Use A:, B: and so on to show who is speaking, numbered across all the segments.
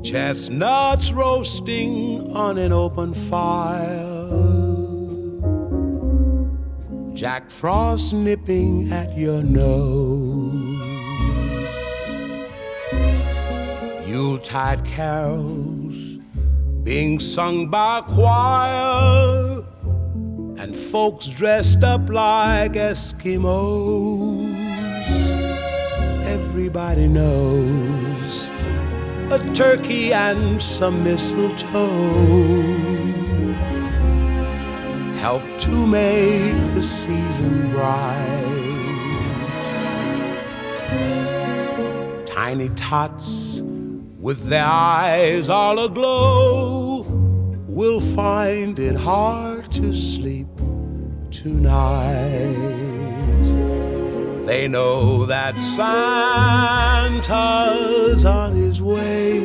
A: Chestnuts roasting on an open fire, Jack Frost nipping at your nose, Yuletide carols being sung by a choir, and folks dressed up like Eskimos. Everybody knows a turkey and some mistletoe help to make the season bright. Tiny tots with their eyes all aglow will find it hard to sleep tonight. They know that Santa's on his way.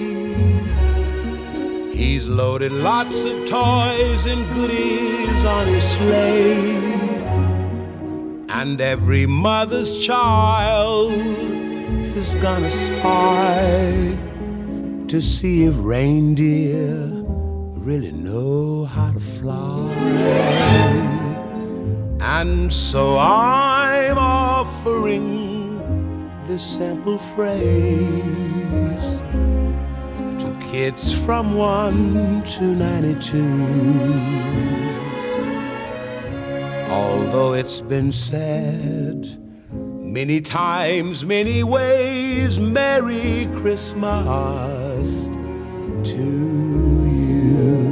A: He's loaded lots of toys and goodies on his sleigh, and every mother's child is gonna spy to see if reindeer really know how to fly. And so I'm offering this simple phrase to kids from 1 to 92. Although it's been said many times, many ways, Merry Christmas to you.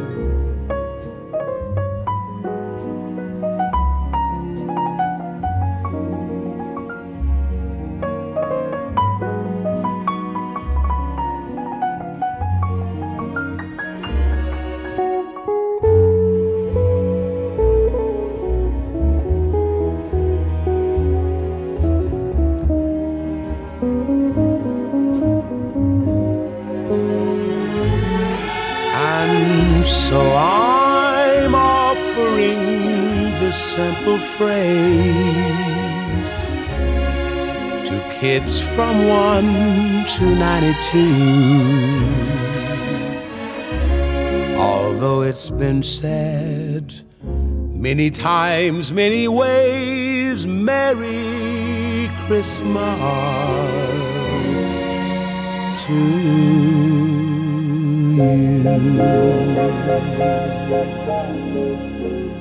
A: So I'm offering this simple phrase to kids from 1 to 92. Although it's been said many times, many ways, Merry Christmas to you.